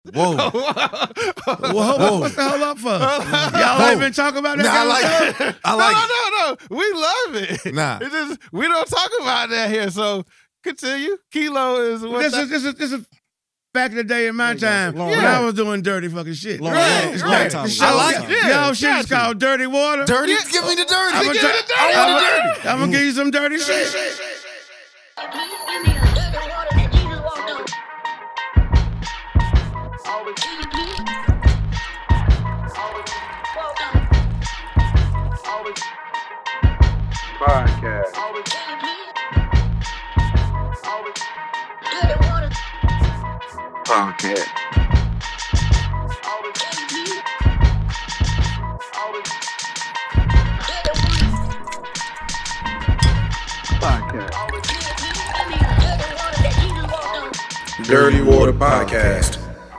Whoa. Whoa. What the hell up for? Y'all ain't been talking about that? Nah, I like it. No. We love it. Nah. It's just, we don't talk about that here. So continue. Kilo is what This is back in the day in my time when I was doing dirty fucking shit. Right. I like it. Y'all shit is called dirty water. Dirty? Give me the dirty. I'm gonna give you some dirty shit. Podcast. Podcast. Dirty Water Podcast.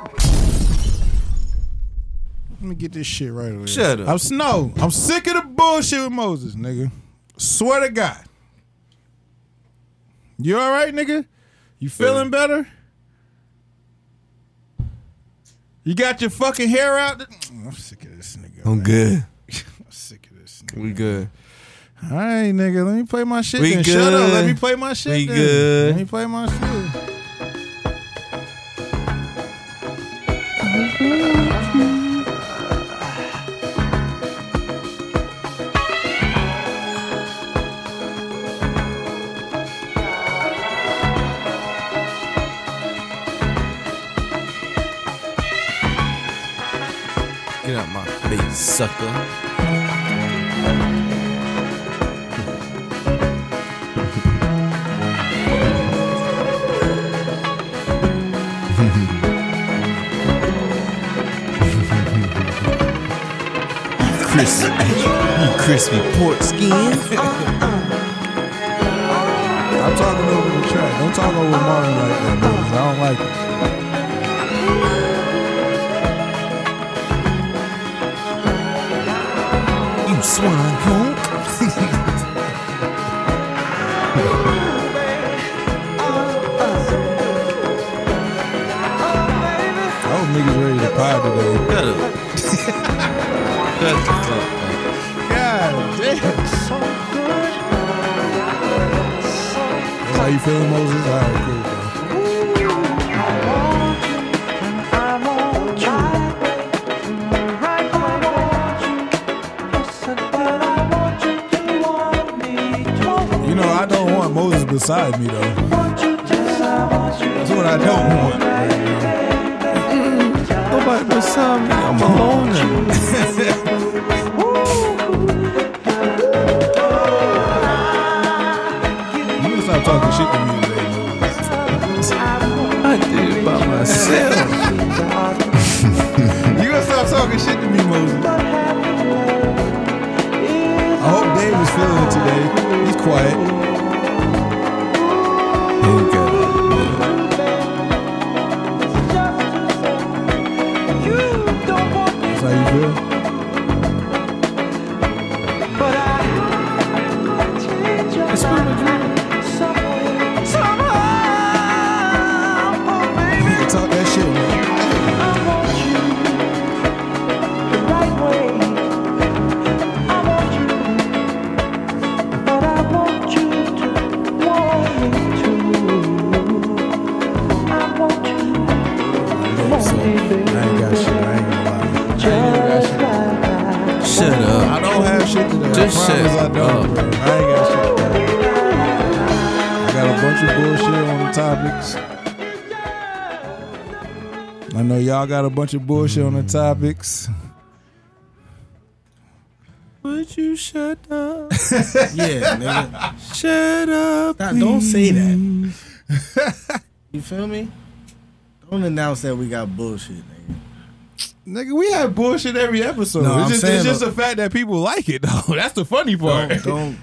Let me get this shit right away. Shut up. I'm sick of the bullshit with Moses, nigga. Swear to God. You all right, nigga? You feeling better? You got your fucking hair out? I'm sick of this nigga. I'm good. I'm sick of this nigga. We good. All right, nigga. Let me play my shit. We then. good. Shut up. Let me play my shit. We then. good. Let me play my shit. Get out my face, sucker. Crispy pork skin. I'm talking over the track. Don't talk over Martin like that, Moses. I don't like it. You swine punk. I hope niggas ready to pie today. Shut up. Shut the fuck up. God damn. That's how you feeling, Moses? All right, cool, bro. You know, I don't want Moses beside me, though. That's what I don't want. Nobody beside me. I'm alone. You need to stop talking shit to me today, Moses. I did it by myself. You gonna stop talking shit to me, Moses. I hope Dave is feeling it today. He's quiet. That's how you feel? It's been a dream. You can talk that shit, man. Shut up. I don't have shit today. Just I promise shut I don't, up. bro. I ain't got shit today. I got a bunch of bullshit on the topics. I know y'all got a bunch of bullshit on the topics. Would you shut up? Yeah, nigga. Shut up. Don't say that. You feel me? Don't announce that we got bullshit, nigga. Nigga, we have bullshit every episode. No, it's just the fact that people like it, though. That's the funny part. Don't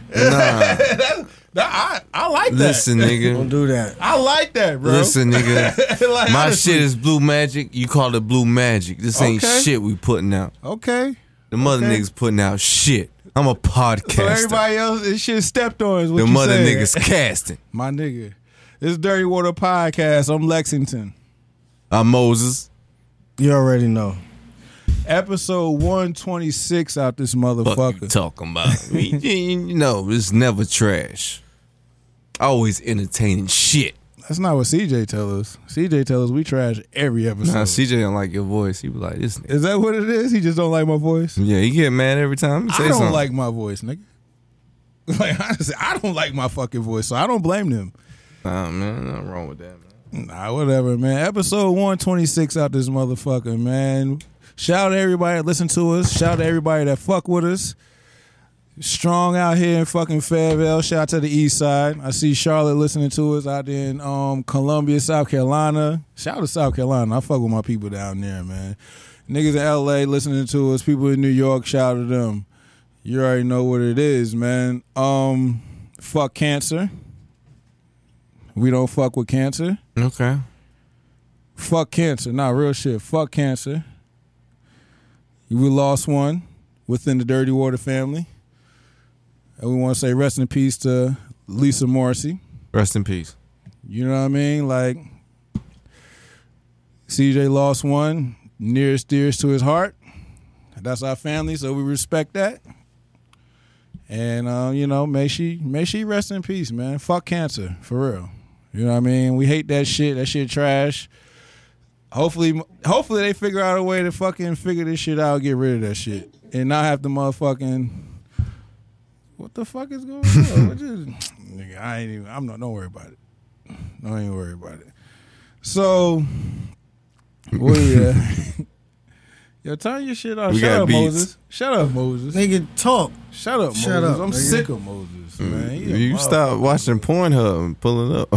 I like that. Listen, nigga. don't do that. I like that, bro. Listen, nigga. Like, My honestly. shit is Blue Magic. You call it Blue Magic. This ain't Okay. shit we putting out. Okay. The mother Okay. niggas putting out shit. I'm a podcaster. So everybody else, this shit stepped on is what the you mother saying. niggas casting. My nigga. This is Dirty Water Podcast. I'm Lexington. I'm Moses. You already know. Episode 126 out this Fuck you motherfucker. talking about? You know, it's never trash. Always entertaining shit. That's not what CJ tell us. CJ tell us we trash every episode. Nah, CJ don't like your voice. He be like, this nigga. Is that what it is? He just don't like my voice? Yeah, he get mad every time he say I don't something. like my voice, nigga. Like, honestly, I don't like my fucking voice, so I don't blame them. Nah, man, nothing wrong with that, man. Nah, whatever, man. Episode 126 out this motherfucker, man. Shout out to everybody that listen to us. Shout out to everybody that fuck with us. Strong out here in fucking Fayetteville. Shout out to the east side. I see Charlotte listening to us out there in Columbia, South Carolina. Shout out to South Carolina. I fuck with my people down there, man. Niggas in LA listening to us. People in New York, shout out to them. You already know what it is, man. Fuck cancer. We don't fuck with cancer. Okay. Fuck cancer. Nah, real shit. Fuck cancer. We lost one within the Dirty Water family. And we want to say rest in peace to Lisa Morrissey. Rest in peace. You know what I mean? Like, CJ lost one, nearest dearest to his heart. That's our family, so we respect that. And, you know, may she rest in peace, man. Fuck cancer, for real. You know what I mean? We hate that shit. That shit trash. Hopefully they figure out a way to fucking figure this shit out, get rid of that shit, and not have to motherfucking. What the fuck is going on? Nigga, don't worry about it. Don't even worry about it. So, well, yeah. Yo, turn your shit off. We Shut got up, beats. Moses. Shut up, Moses. Nigga, talk. Shut up, Shut Moses. up, I'm nigga. sick of Moses, man. He a You stop watching Pornhub and pulling up.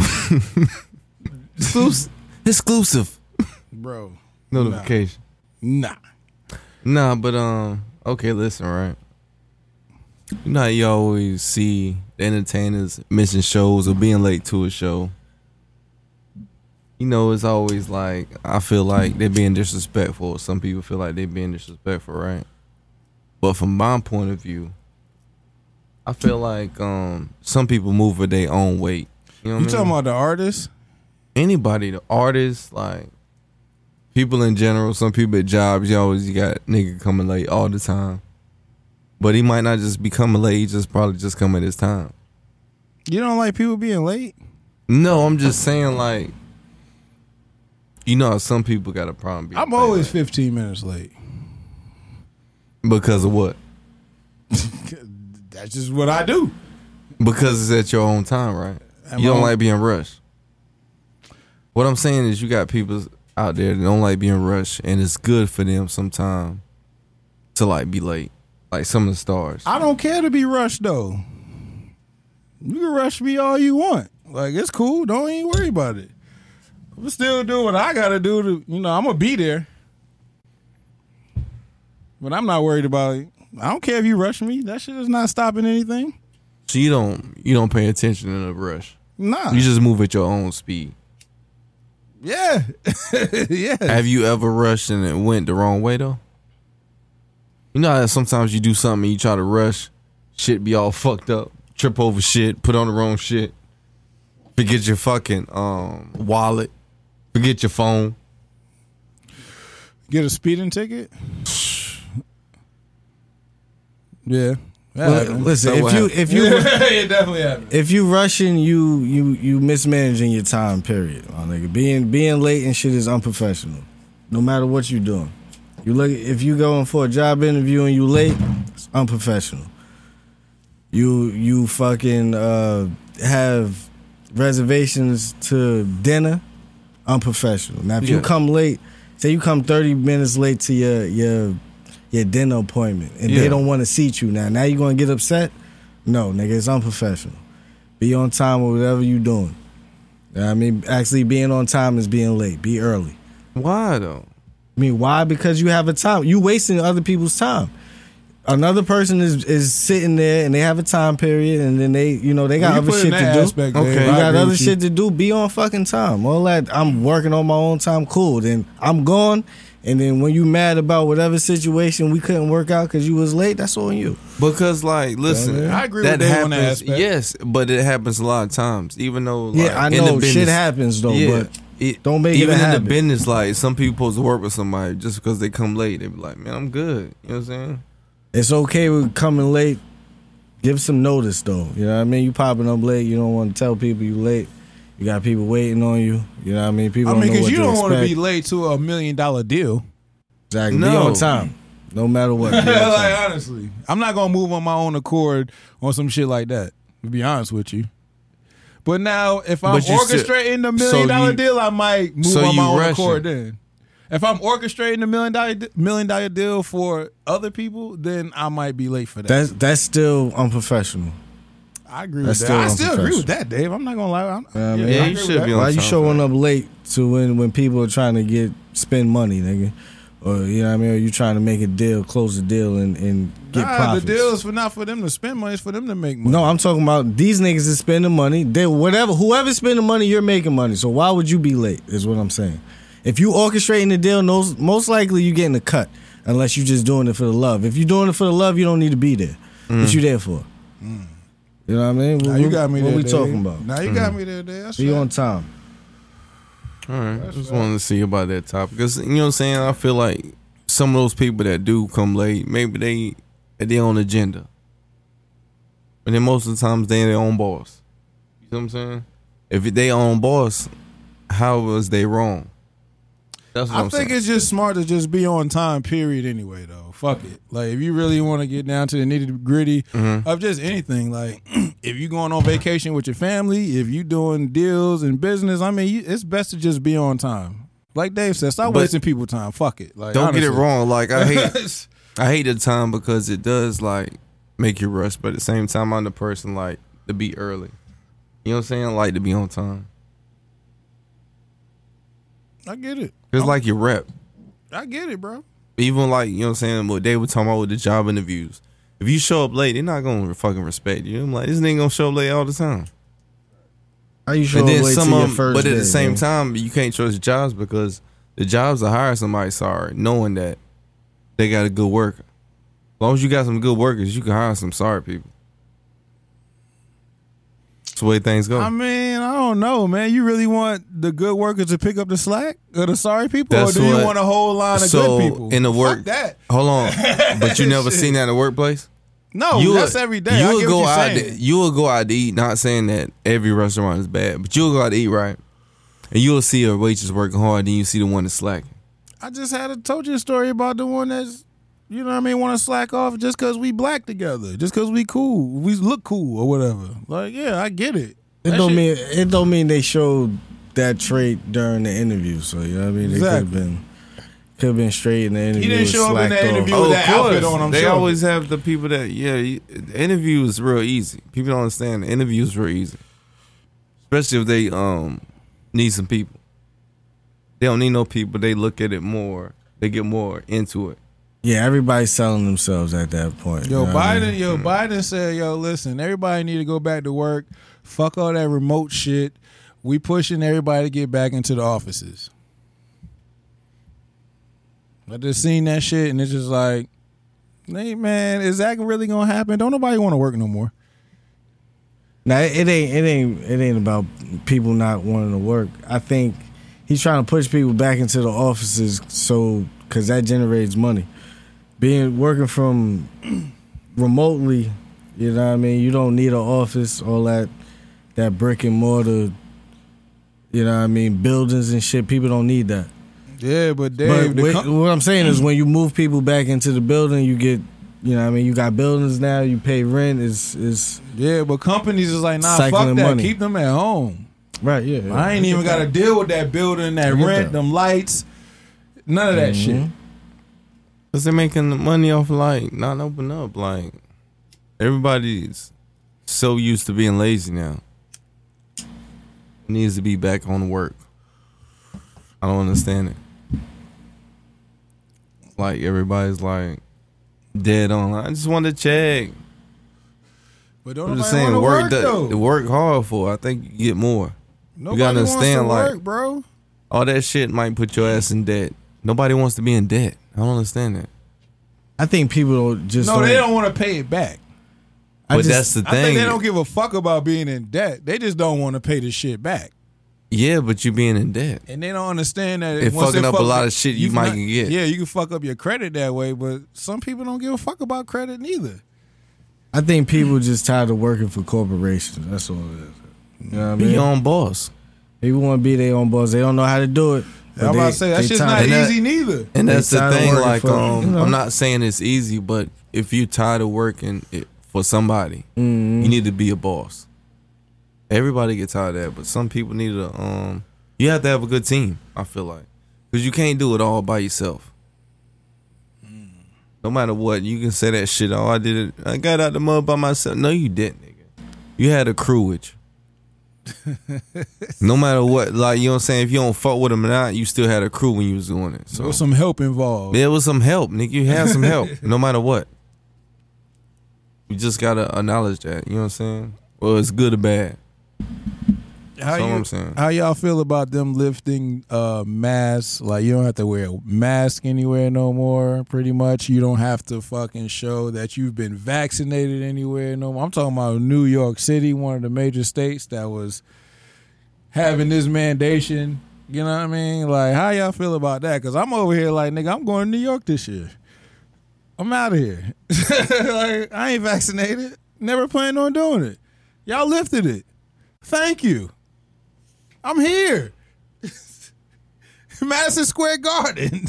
Exclusive bro. notification. Nah. Nah, but okay, listen, right? You know how you always see the entertainers missing shows or being late to a show. You know, it's always like, I feel like they're being disrespectful. Some people feel like they're being disrespectful, right? But from my point of view, I feel like some people move at their own weight. You know what You I talking mean? about the artists? Anybody, the artists, like people in general, some people at jobs, you got nigga coming late all the time. But he might not just be coming late, he just probably just come at his time. You don't like people being late? No, I'm just saying, like, you know how some people got a problem being I'm late, always right? 15 minutes late. Because of what? That's just what I do. Because it's at your own time, right? Am You don't I- like being rushed. What I'm saying is you got people out there that don't like being rushed, and it's good for them sometimes to like be late. Like some of the stars. I don't care to be rushed though. You can rush me all you want. Like, it's cool. Don't even worry about it. I'm still do what I gotta do to, I'm gonna be there. But I'm not worried about it. I don't care if you rush me. That shit is not stopping anything. So you don't pay attention in a rush. Nah. You just move at your own speed. Yeah. Yeah. Have you ever rushed and it went the wrong way though? You know how sometimes you do something and you try to rush, shit be all fucked up, trip over shit, put on the wrong shit, forget your fucking wallet, forget your phone. Get a speeding ticket? Yeah. Listen, So what if you it definitely happened. if you rushing, you mismanaging your time. Period, my nigga. Being late and shit is unprofessional. No matter what you doing, if you going for a job interview and you late, it's unprofessional. You fucking have reservations to dinner, unprofessional. Now if you Yeah. come late, say you come 30 minutes late to your dinner appointment and they Yeah. don't want to seat you now you gonna get upset? No, nigga, it's unprofessional. Be on time with whatever you doing. You know what I mean, actually being on time is being late. Be early. Why though? I mean, why? Because you have a time. You wasting other people's time. Another person is sitting there and they have a time period and then they got other shit to do. Okay. You I got agree other with you. shit to do. Be on fucking time. All that. I'm working on my own time. Cool. Then I'm gone. And then when you mad about whatever situation we couldn't work out because you was late, that's on you. Because like, listen, I agree with Dave on that aspect. Yes, but it happens a lot of times. Even though, like, Yeah, I in the know business, shit happens though. Yeah, But Don't make it even a in the habit. business. Like some people supposed to work with somebody just because they come late. They be like, man, I'm good. You know what I'm saying? It's okay with coming late. Give some notice though. You know what I mean? You popping up late. You don't want to tell people you late. You got people waiting on you. You know what I mean? People don't know what you to don't want to expect. be late to $1 million deal. Exactly. Be No. on time. No matter what. Be on Like time. honestly, I'm not gonna move on my own accord on some shit like that. To be honest with you. But now, if I'm But you still- orchestrating the $1 so million you- deal, I might move so on my you own rushing. accord. Then, if I'm orchestrating the $1 million deal for other people, then I might be late for that. That's still unprofessional. I agree that's with that. I still still agree with unprofessional. that, Dave. I'm not gonna lie. I Yeah, mean, you agree with should that. be on Why you time showing for up late to when people are trying to spend money, nigga? Or you know what I mean? Or you trying to make a deal, close a deal, and get profits. The deal is not for them to spend money; it's for them to make money. No, I'm talking about these niggas is spending money. Whoever's spending money, you're making money. So why would you be late? Is what I'm saying. If you orchestrating the deal, most likely you getting a cut, unless you just doing it for the love. If you're doing it for the love, you don't need to be there. What you there for? You know what I mean? Now you got me what there. we Dave. talking about? Now you got me there, Dave. That's Be right. on time. All right, just wanted to see about that topic because you know what I'm saying. I feel like some of those people that do come late, maybe they own agenda, but then most of the times they their own boss. You know what I'm saying? If they own boss, how was they wrong? That's what I I'm think saying. it's just smart to just be on time, period, anyway, though. Fuck it. Like, if you really want to get down to the nitty gritty of just anything, like, if you going on vacation with your family, if you doing deals and business, I mean, it's best to just be on time. Like Dave said, stop But wasting people time. Fuck it. Like, Don't get it honestly. wrong. Like I hate the time because it does like make you rush, but at the same time, I'm the person like to be early. You know what I'm saying? I like to be on time. I get it. It's like your rep. I get it, bro. Even like, you know what I'm saying, what they were talking about with the job interviews. If you show up late, they're not gonna fucking respect you. I'm like, this nigga gonna show up late all the time. How you show And up then late some to your of them, first but at day, the same man? time, you can't trust the jobs because the jobs will hire somebody, knowing that they got a good worker. As long as you got some good workers, you can hire some sorry people. That's the way things go. I mean, I don't know, man. You really want the good workers to pick up the slack or the sorry people? That's or do you what- want a whole line of so good people? in the work, Fuck that. hold on, but you never Shit. seen that in the workplace. No, You that's would- every day. You I would get go what out. you're saying. You will go out to eat. Not saying that every restaurant is bad, but you'll go out to eat, right? And you'll see a waitress working hard, then you see the one that's slacking. I just told you a story about the one that's, you know what I mean, want to slack off just because we black together, just because we cool, we look cool or whatever. Like, yeah, I get it. That shit- It don't mean they showed that trait during the interview. So you know what I mean. They Exactly. could have been straight in the interview. didn't show up in slacked that off. interview with that outfit on, I'm they sure. always have the people that the interview is real easy. People don't understand the interview is real easy, especially if they need some people. They don't need no people. They look at it more. They get more into it. Yeah, everybody's selling themselves at that point. Yo, you know what I mean? Biden said, yo, listen, everybody need to go back to work. Fuck all that remote shit. We pushing everybody to get back into the offices. I just seen that shit and it's just like, hey man, is that really gonna happen? Don't nobody want to work no more. Now it ain't about people not wanting to work. I think he's trying to push people back into the offices because that generates money. Working from remotely, you know what I mean? You don't need an office, all that brick and mortar, you know what I mean, buildings and shit. People don't need that. Yeah, but Dave, But what I'm saying is when you move people back into the building, you get, you know what I mean, you got buildings now, you pay rent, is yeah, but companies is like, nah, fuck Cycling that. money. Keep them at home. right, yeah. I ain't even got to deal with that building, that get rent, that. them lights, none of that shit. Cause they're making the money off like not open up. Like everybody's so used to being lazy now. Needs to be back on work. I don't understand it. Like everybody's like dead on. I just want to check. But don't I'm just nobody saying, want to work, though. work hard for. I think you get more. Nobody gotta wants to understand, like- work, bro. All that shit might put your ass in debt. Nobody wants to be in debt. I don't understand that. I think people just No, they don't want to pay it back. I But just- that's the I think thing. they don't give a fuck about being in debt. They just don't want to pay the shit back. Yeah, but you being in debt. And they don't understand that It once fucking they up a fuck- lot of shit you might not- can get. Yeah, you can fuck up your credit that way, but some people don't give a fuck about credit neither. I think people just tired of working for corporations. That's all it is. You know what I Be mean? your own boss. People want to be their own boss. They don't know how to do it. but I'm about to say that they shit's tired. not And that- easy neither. And that's They the tired of thing, working like, for, you know. I'm not saying it's easy, but if you're tired of working for somebody, you need to be a boss. Everybody gets tired of that, but some people need to, you have to have a good team, I feel like. Because you can't do it all by yourself. No matter what, you can say that shit, oh, I got out the mud by myself. No, you didn't, nigga. You had a crew with you. No matter what, like, you know what I'm saying? If you don't fuck with them or not, you still had a crew when you was doing it. There So was some help involved. there was some help, nigga. You had some help, no matter what. You just gotta acknowledge that. You know what I'm saying? Well, it's good or bad. How That's all I'm saying. How y'all feel about them lifting masks? Like, you don't have to wear a mask anywhere no more, pretty much. You don't have to fucking show that you've been vaccinated anywhere no more. I'm talking about New York City, one of the major states that was having this mandation. You know what I mean? Like, how y'all feel about that? Because I'm over here like, nigga, I'm going to New York this year. I'm out of here. Like, I ain't vaccinated. Never planned on doing it. Y'all lifted it. Thank you. I'm here. Madison Square Garden.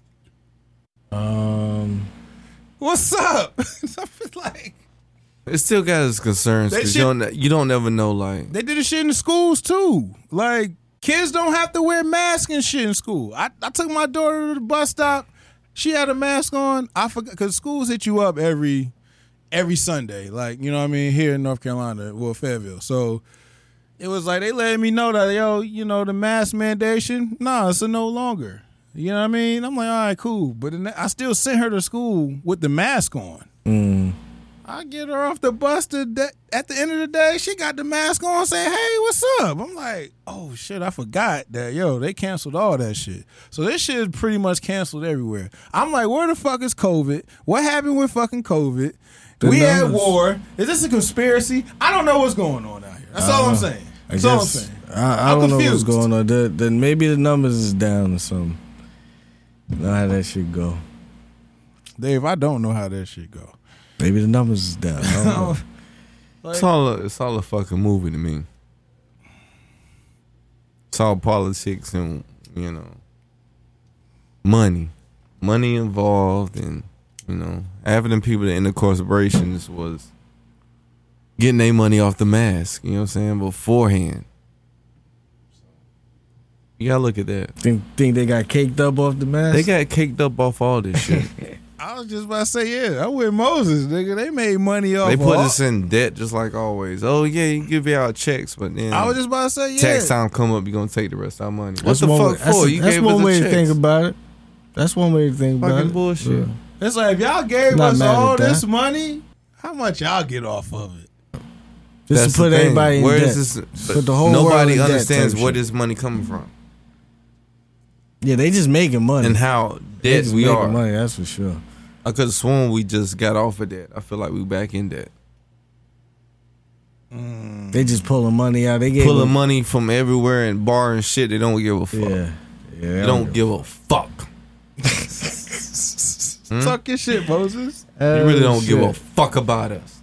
What's up? Like, It still got its concerns That because shit- you don't never know. Like, they did this shit in the schools too. Like, kids don't have to wear masks and shit in school. I took my daughter to the bus stop. She had a mask on. I forgot because schools hit you up every Sunday. Like, you know what I mean, here in North Carolina, well, Fayetteville. So it was like they letting me know that, yo, you know, the mask mandation, nah, it's a no longer. You know what I mean? I'm like, all right, cool. But then I still sent her to school with the mask on. I get her off the bus at the end of the day, she got the mask on saying, hey, what's up? I'm like, oh, shit, I forgot that, yo, they canceled all that shit. So this shit is pretty much canceled everywhere. I'm like, where the fuck is COVID? What happened with fucking COVID? We at war. Is this a conspiracy? I don't know what's going on out here. That's all I'm saying. That's all I'm saying. I I'm don't know confused. what's going on. Then maybe the numbers is down or something. Know how that shit go. Dave, I don't know how that shit go. Maybe the numbers is down. I don't know. it's all a fucking movie to me. It's all politics and, you know, money involved, and, you know, having them people that in the corporations was getting their money off the mask. You know what I'm saying? Beforehand. You gotta look at that. Think they got caked up off the mask? They got caked up off all this shit. I was just about to say, yeah, I'm with Moses, nigga. They made money off They put all- us in debt just like always. Oh yeah, you give out checks, but then I was just about to say, yeah. tax time come up, you gonna take the rest of our money. What That's the one fuck way- that's- for? You That's gave one us way the to checks. think about it. That's one way to think about Fucking it. bullshit. Yeah. It's like, if y'all gave Not us mad all at that. this money, how much y'all get off of it? Just That's to put the thing. everybody in Where debt. is this? Put the whole world nobody in debt understands type where shit. this money coming from Yeah, they just making money. and how They debt just we making are. money, that's for sure. I could have sworn we just got off of that. I feel like we back in debt. They just pulling money out. They Pulling them, money from everywhere and borrowing shit. They don't give a fuck. Yeah, They don't give a fuck. Talk your shit, Moses. They really don't give a fuck about us.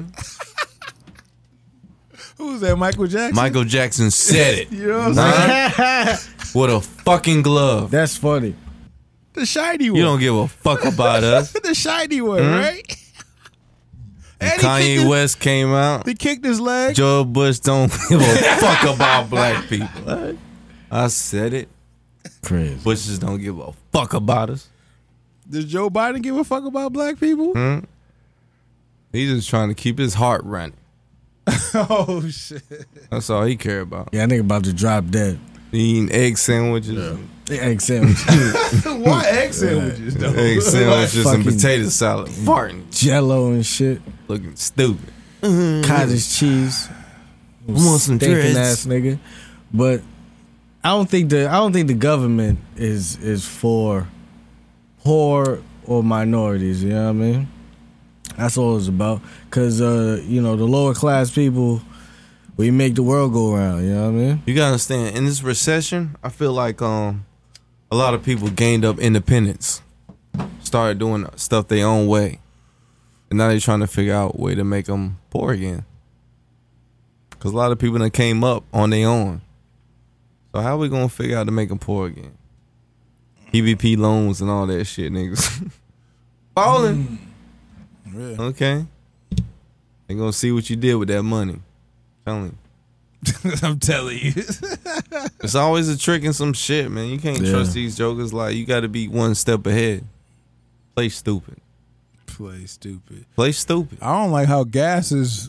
Who's that, Michael Jackson? Michael Jackson said it. You know what I'm saying? With a fucking glove. That's funny. The shiny one. You don't give a fuck about us. The shiny one, right? And Kanye West came out. He kicked his leg. Joe Bush don't give a fuck about black people. I said it. Crazy. Bushes don't give a fuck about us. Does Joe Biden give a fuck about black people? He's just trying to keep his heart running. Oh, shit. That's all he care about. Yeah, I think about to drop dead. Eating egg sandwiches. Egg sandwich, Why egg sandwiches, though? Egg sandwiches and Fucking- potato salad. Farting. Jello and shit. Looking stupid. Cottage cheese. Want some Stinking dreads. ass nigga. But I don't think the government is for poor or minorities. You know what I mean? That's all it's about. Cause you know, the lower class people, We make the world go around. You know what I mean? You gotta understand. In this recession, I feel like a lot of people gained up independence, started doing stuff their own way, and now they're trying to figure out a way to make them poor again. Because a lot of people that came up on their own. So how we gonna figure out to make them poor again? EBP loans and all that shit, niggas. Balling. Yeah. Okay. They gonna see what you did with that money. Telling you. I'm telling you. It's always a trick in some shit, man. You can't trust these jokers. Like, you gotta be one step ahead. Play stupid. Play stupid. Play stupid. I don't like how gas is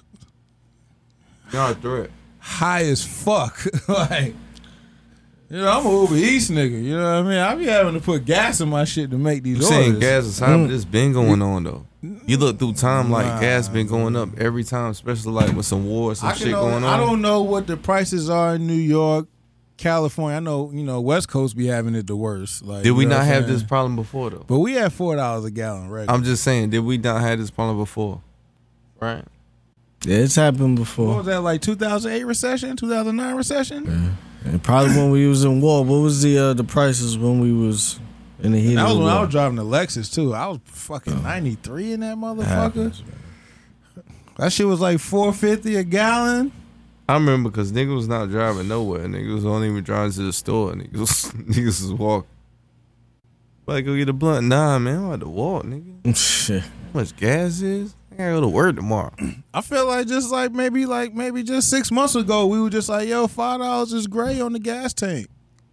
Not a threat. high as fuck. Like, you know, I'm a Uber Eats nigga. You know what I mean? I be having to put gas in my shit to make these You orders. saying gas is high, but it's been going on though. You look through time, like gas been going up every time, especially like with some wars, some shit going on. I don't know what the prices are in New York, California. I know, you know, West Coast be having it the worst. Like, Did we you know not what I'm have saying? this problem before though? But we had $4 a gallon, right? I'm just saying, did we not have this problem before? Right? Yeah, it's happened What before. was that, like 2008 recession, 2009 recession? And probably when we was in war. What was the prices when we was in the heat That of was the when I war? was driving the Lexus too. I was fucking 93 in that motherfucker. That shit was like $4.50 a gallon. I remember because niggas was not driving nowhere. Niggas was only even driving to the store. Niggas was walking. Like, go get a blunt. Nah, man, I'm about to walk, nigga. Shit. How much gas is? I gotta go to work tomorrow. I feel like maybe just 6 months ago we were just like, yo, $5 is gray on the gas tank.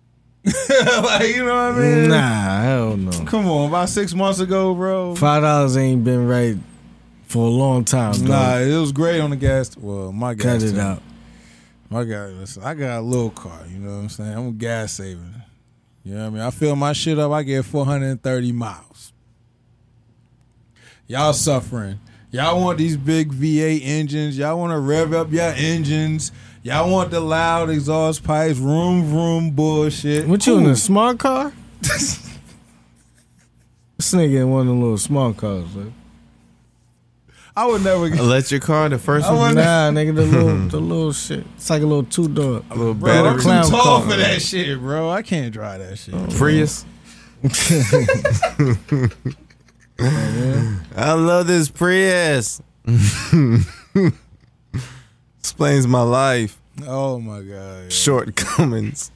Like, you know what I mean? Nah, hell no. Come on, about 6 months ago, bro. $5 ain't been right for a long time. Nah, Dog. it was gray on the gas. Well, my gas Cut it tank. out. My gas. Listen, I got a little car. You know what I'm saying? I'm a gas saver. You know what I mean? I fill my shit up. I get 430 miles. Y'all suffering. Y'all want these big V8 engines. Y'all want to rev up your engines. Y'all want the loud exhaust pipes, vroom vroom bullshit. What you in Cool. a smart car? This nigga in one of them little smart cars, man. I would never get. Electric car, the first I one. wouldn't- Nah, nigga, the little shit. It's like a little 2-door. A little Bro, I'm battery. too clown tall car. for that shit, bro. I can't drive that shit. Prius. I love this Prius. Explains my life. Oh my god. Shortcomings.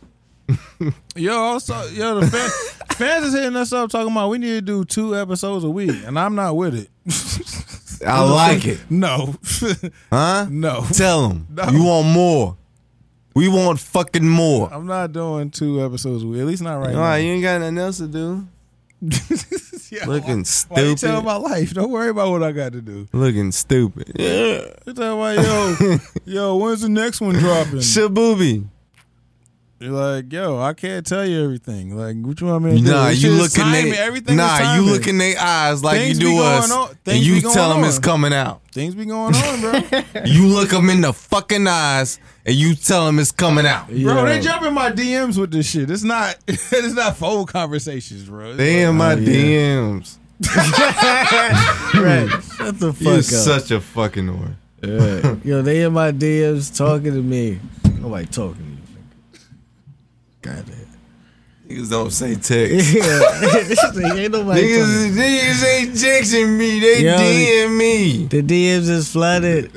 The fans is hitting us up talking about we need to do 2 episodes a week, and I'm not with it. I like it. No, Huh? no, Tell them. No. You want more. We want fucking more. I'm not doing 2 episodes a week. At least not right All right, now. you ain't got nothing else to do. Yeah, Looking why you tell stupid. my life? Don't worry about what I got to do. Looking stupid. Yeah. You talking about yo, when's the next one dropping? Shaboobie. You're like, yo, I can't tell you everything. Like, what you want me to do? Nah, This you shit is look in timing. they, Everything is nah, you timing. look in their eyes like Things you be do going us, on. and Things you be going tell them on. it's coming out. Things be going on, bro. You look them in the fucking eyes, and you tell them it's coming out. Bro, they jump in my DMs with this shit. It's not phone conversations, bro. It's They in my Oh, yeah. DMs. Right. Shut the fuck You're up. such a fucking whore. Yeah. Yo, they in my DMs talking to me. Nobody talking to you, nigga. Goddamn. Niggas don't say text. Yeah. Ain't nobody talking. Niggas ain't texting me. They Yo, DM me. The DMs is flooded.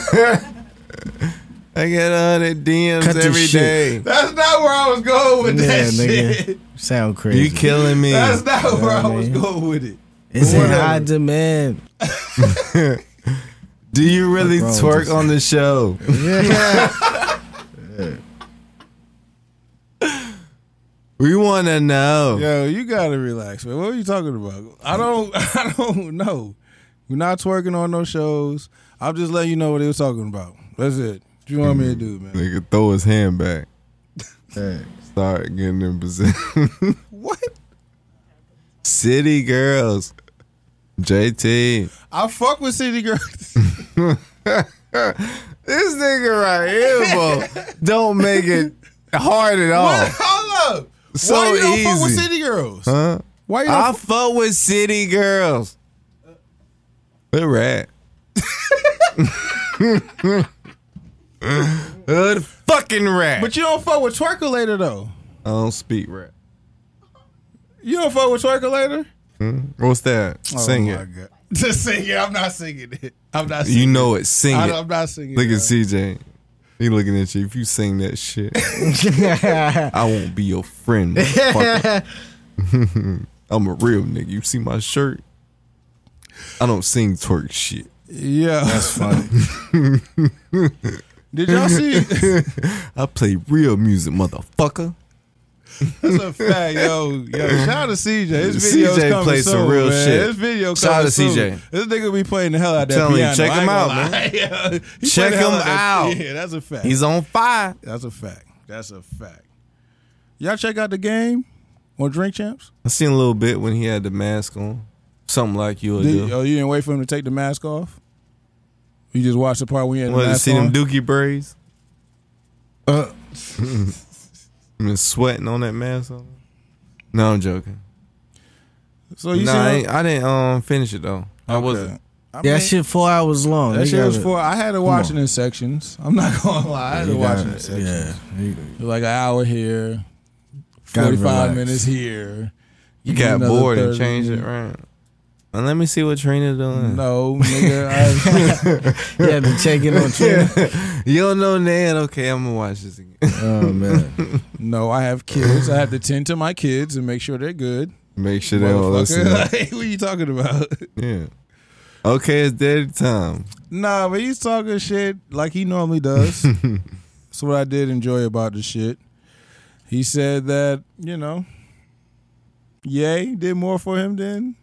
I get 100 DMs Cut this every shit. day. That's not where I was going with Yeah, that nigga. shit. Sound crazy. You killing me. That's not where I what I was mean? going with it. It's in Whatever. high demand. Do you really What's wrong with twerk on the show? Yeah. We want to know. Yo, you gotta relax, man. What are you talking about? I don't know. We're not twerking on no shows. I'm just letting you know what he was talking about. That's it. What you want me to do, man? Nigga throw his hand back. Hey. Start getting in position. What? City girls. JT. I fuck with City Girls. This nigga right here, bro, don't make it hard at all. What? Hold up. So Why you don't fuck with easy. City Girls? Huh? Why you I don't? fuck with city girls. They're rad. Hood fucking rap. But you don't fuck with Twerkulator though. I don't speak rap. You don't fuck with Twerkulator? What's that? Sing Oh my it. God. Just sing it. I'm not singing it. I'm not singing You know it. Sing it. I'm not singing Look it. at CJ. He looking at you. If you sing that shit, I won't be your friend. Motherfucker. I'm a real nigga. You see my shirt? I don't sing twerk shit. Yeah. That's funny. Did y'all see? I play real music, motherfucker. That's a fact, yo. Shout out to CJ. His video's CJ coming plays soon, some real man. shit. His video Shout out coming to soon. CJ. This nigga be playing the hell out that Telling you, piano. check I him ain't out, gonna lie. man. Yeah. He Check play the hell him out that- out. Yeah, that's a fact. He's on fire. That's a fact. That's a fact. Y'all check out the game on Drink Champs? I seen a little bit when he had the mask on. Something like you would do. You didn't wait for him to take the mask off? You just watched the part when he had the What, you mask see on? them dookie braids? Been sweating on that mask on. No, I'm joking. So you Nah, seen I didn't finish it though. I wasn't. That shit 4 hours long. That They shit was gotta- for. I had to watch it on. in sections. I'm not gonna lie. I had to you watch gotta- it in sections. Yeah. It was like an hour here, Gotta 45 relax. minutes here. You got Another bored and 30. changed it, right? And let me see what Trina doing. No, nigga. You had to check it on Twitter. You don't know Nan? Okay, I'm gonna watch this again. Oh man. No, I have kids. I have to tend to my kids and make sure they're good. Make sure they don't listen. Motherfucker. Like, what are you talking about? Yeah. Okay, it's daddy time. Nah, but he's talking shit like he normally does. That's what I did enjoy about the shit. He said that, Ye did more for him than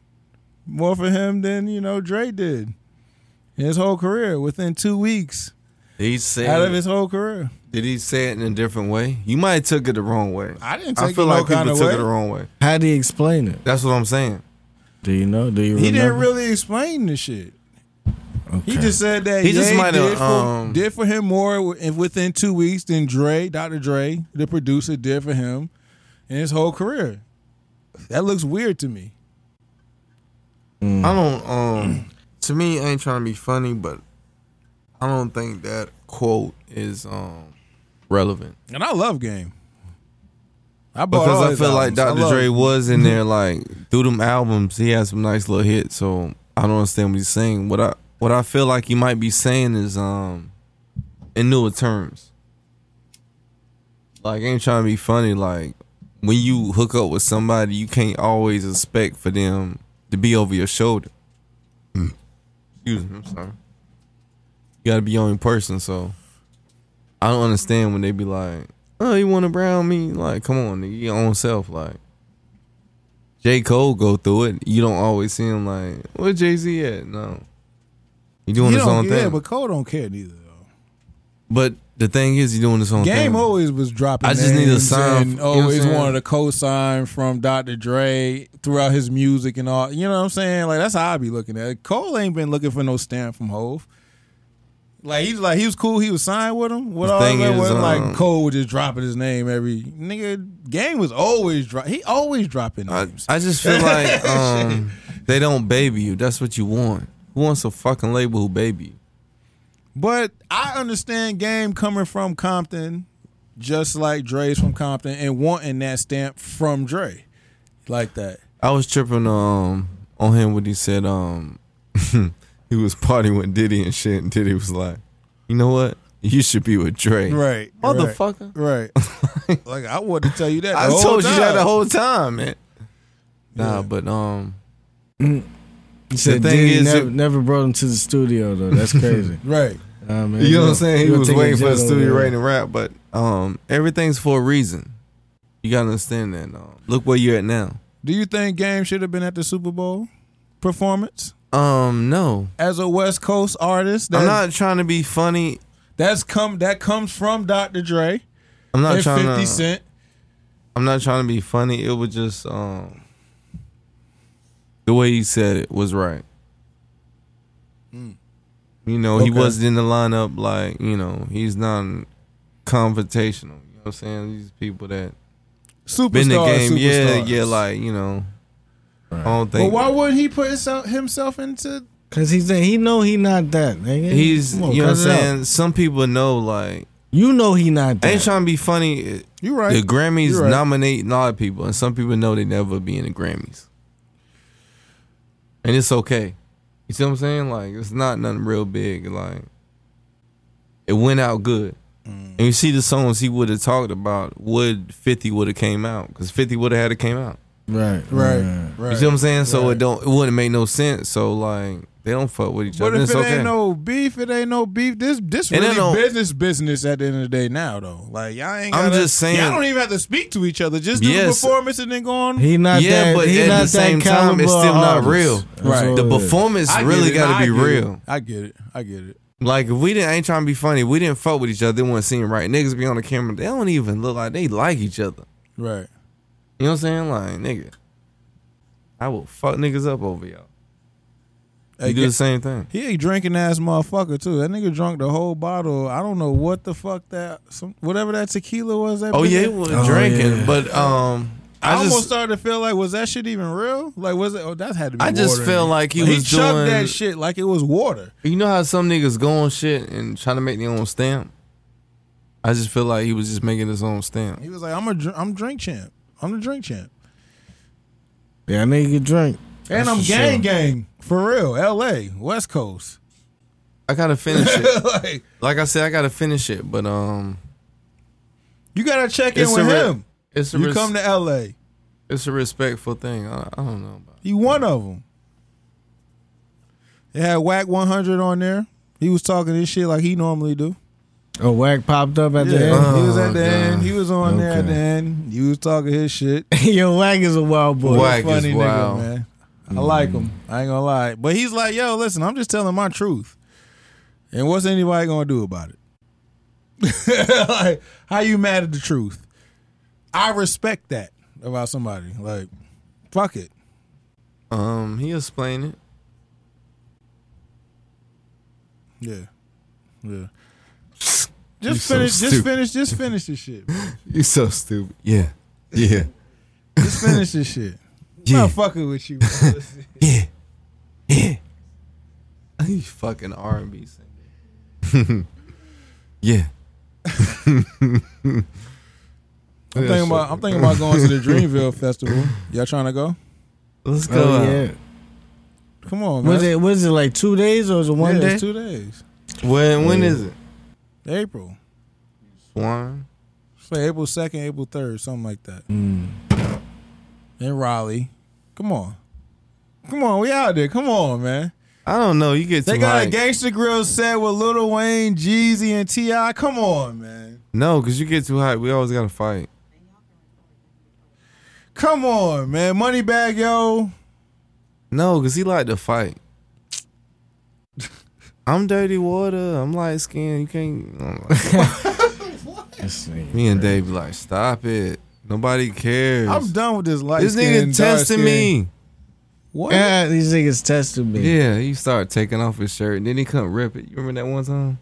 Dre did. His whole career within 2 weeks He out of said, his whole career. did he say it in a different way? You might have took it the wrong way. I didn't I take feel it no like kind people of took way. it the wrong way. How do you explain it? That's what I'm saying. Do you know? Do you He remember? didn't really explain the shit. Okay. He just said that He just Ye might have, did for him more within 2 weeks than Dr. Dre, the producer, did for him in his whole career. That looks weird to me. I don't. To me, I ain't trying to be funny, but I don't think that quote is relevant And I love Game. I bought because all I his feel like albums. I Dr. love Dre him. was in there like through them albums. He had some nice little hits, so I don't understand what he's saying. What I feel like he might be saying is in newer terms. Like, I ain't trying to be funny. Like, when you hook up with somebody, you can't always expect for them to be over your shoulder. Excuse me, I'm sorry. You gotta be your own person, so I don't understand when they be like, oh, you wanna brown me? Like, come on, nigga, your own self. Like, J. Cole go through it. You don't always see him like, where Jay-Z at? No. He doing his own thing. Yeah, but Cole don't care neither, though. But the thing is, he doing his own thing. Game always was dropping I just need a names sign, and you know what I'm always saying? wanted a co-sign from Dr. Dre throughout his music and all. You know what I'm saying? Like, that's how I be looking at it. Cole ain't been looking for no stamp from Hov. Like, he was cool. He was signed with him. With The all thing that, is, wasn't like Cole was just dropping his name every nigga. Game was always he always dropping names. I just feel like they don't baby you. That's what you want. Who wants a fucking label who baby you? But I understand Game coming from Compton, just like Dre's from Compton, and wanting that stamp from Dre, like that. I was tripping on him when he said he was partying with Diddy and shit, and Diddy was like, you know what? You should be with Dre. Right, Motherfucker. right. Like, I wanted to tell you that. I the whole told you that time. the whole time, man. Nah, Yeah. but You said the thing Diddy is, never brought him to the studio though. That's crazy. Right. Man, you know what I'm saying? He you gonna was take a waiting for the jet over studio there. rating rap, but everything's for a reason. You gotta understand that. Look where you're at now. Do you think Game should have been at the Super Bowl performance No. as a West Coast artist? I'm not trying to be funny. That comes from Dr. Dre I'm not and trying 50 to. Cent. I'm not trying to be funny. It was just the way he said it was right. You know, he Okay. wasn't in the lineup like, he's not confrontational. You know what I'm saying? These people that Superstar, been in the game, superstars. yeah, like, I don't think. But why wouldn't he put himself into Cause he know he not that, nigga. He's, Come on, you know what I'm cut it out. saying? Some people know, like, You know he not that. I ain't trying to be funny. You right. The Grammys You right. nominate a lot of people, and some people know they never be in the Grammys. And it's okay. You see what I'm saying? Like, it's not nothing real big. Like, it went out good. And you see the songs he would have talked about, would 50 would have came out, because 50 would have had it came out. Right. You see what I'm saying? So it wouldn't make no sense. So like, they don't fuck with each But other. if It's it okay. ain't no beef, it ain't no beef. This And really it don't- business at the end of the day now though. Like y'all ain't. I'm Gotta, just saying- y'all don't even have to speak to each other. Just do the Yes. performance and then go on. He not Yeah, that. but he at not the that same time, it's caliber still not artist. real. That's Right. all The it is. performance I really get it. got to I be get real. it. I get it. I get it. Like, if we didn't, ain't trying to be funny, we didn't fuck with each other, they wouldn't seem right. Niggas be on the camera, they don't even look like they like each other. Right. You know what I'm saying? Like, nigga, I will fuck niggas up over y'all. You do the same thing. He a drinking ass motherfucker too. That nigga drunk the whole bottle. I don't know what the fuck whatever that tequila was. That Oh, bitch yeah, had. he was Oh, drinking, yeah. but I almost just, started to feel like, was that shit even real? Like, was it? Oh, that had to be. I just water. felt like he He was chugged doing that shit like it was water. You know how some niggas go on shit and trying to make their own stamp? I just feel like he was just making his own stamp. He was like, I'm drink champ. I'm the drink champ. Yeah, nigga get drink. And That's I'm for gang sure. gang for real. L.A. West Coast. I gotta finish it. Like, Like I said, I gotta finish it, but you gotta check in It's with a re- him. it's a You come to L.A. it's a respectful thing. I don't know about it. He one of them. They had Whack 100 on there. He was talking his shit like he normally do. Oh, Whack popped up at the Yeah, end. he was at the God. end. He was on there at Okay. the end. He was talking his shit. Yo, Whack is a wild boy. Whack is Funny wild. nigga, man. I like him. I ain't gonna lie. But he's like, yo, listen, I'm just telling my truth. And what's anybody gonna do about it? Like, how you mad at the truth? I respect that about somebody. Like, fuck it. He explained it. Yeah. Yeah. You Just so finish stupid. just finish this shit. Man. You so stupid. Yeah. Yeah. Just finish this shit. I'm Yeah. not fucking with you. Man. Yeah. Yeah. You fucking R&B singer. Yeah. I'm thinking about going to the Dreamville Festival. Y'all trying to go? Let's go. Oh, out. yeah. Come on, man. Was it like 2 days or was it one Yeah, day? it's 2 days. When is it? April. Swan. It's like April 2nd, April 3rd, something like that. Mm. In Raleigh. Come on. Come on, we out there. Come on, man. I don't know. You get too They got hyped. a Gangsta Grill set with Lil Wayne, Jeezy, and T.I. Come on, man. No, because you get too hyped. We always got to fight. Come on, man. Moneybag, yo. No, because he like to fight. I'm dirty water. I'm light skinned. You can't. I'm like, This nigga. me and Dave be like, stop it. Nobody cares. I'm done with this light This skin, nigga dark testing skin. me. What? Yeah, these niggas tested me. Yeah, he started taking off his shirt. And then he couldn't rip it. You remember that one time?